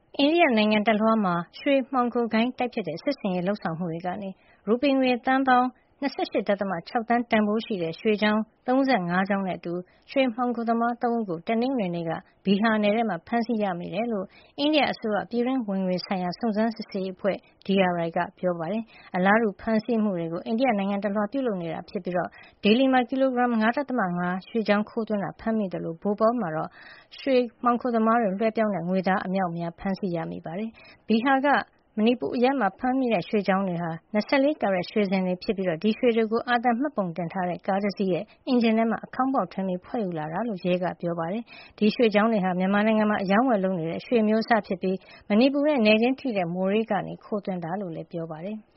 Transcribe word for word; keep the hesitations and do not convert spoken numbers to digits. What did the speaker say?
အိန္ဒိယနိုင်ငံတလွှားမှာရွှေမှောင်ခိုဂိုဏ်းတိုက်ဖျက်တဲ့စစ်ဆင်ရေးလုပ်ဆောင်မှုတွေကနေရူပီငွေသန်းပေါင်း ၂၈.၆ သန်းတန်ဖိုးရှိတဲ့ရွှေချောင်း ၃၅ ချောင်းနဲ့အတူရွှေမှောင်ခိုသမား ၃ ဦးကိုတနင်္ဂနွေနေ့က ဘီဟာနယ်ထဲမှာဖမ်းဆီးရမိတယ်လို့အိန္ဒိယအစိုးရပြည်တွင်းဝင်ငွေဆိုင်ရာစုံစမ်းစစ်ဆေးရေးအဖွဲ့ ဒီ အာർ အိုင် ကပြောပါတယ်။ အလားတူဖမ်းဆီးမှုတွေကိုအိန္ဒိယနိုင်ငံတလွှားပြုလုပ်နေတာဖြစ်ပြီးဒေလီမှာကီလိုဂရမ် ၅.၅ ရွှေချောင်းခိုးသွင်းတာဖမ်းမိသလိုဘိုပေါမှာတော့ရွှေမှောင်ခိုသမားတွေလွှဲပြောင်းတဲ့ငွေသားအမြောက်အများဖမ်းဆီးရမိပါတယ်။ ဘီဟာက မဏိပူအရပ်မှာဖမ်းမိတဲ့ရွှေချောင်းတွေဟာ ၂၄ ကာရက်ရွှေစင်တွေဖြစ်ပြီးဒီရွှေတွေကို အာသံမှတ်ပုံတင်ထားတဲ့ကားတစီးရဲ့အင်ဂျင်ထဲမှာအခေါင်းပေါက်ထွင်းပြီးဖွက်ယူလာတာလို့ရဲကပြောပါတယ်။ ဒီရွှေချောင်းတွေဟာမြန်မာနိုင်ငံမှာအရောင်းအဝယ်လုပ်နေတဲ့ရွှေအမျိုးအစားဖြစ်ပြီးမဏိပူနဲ့နယ်ချင်းထိတဲ့မိုးရေးကနေခိုးသွင်းတာလို့လည်းပြောပါတယ်။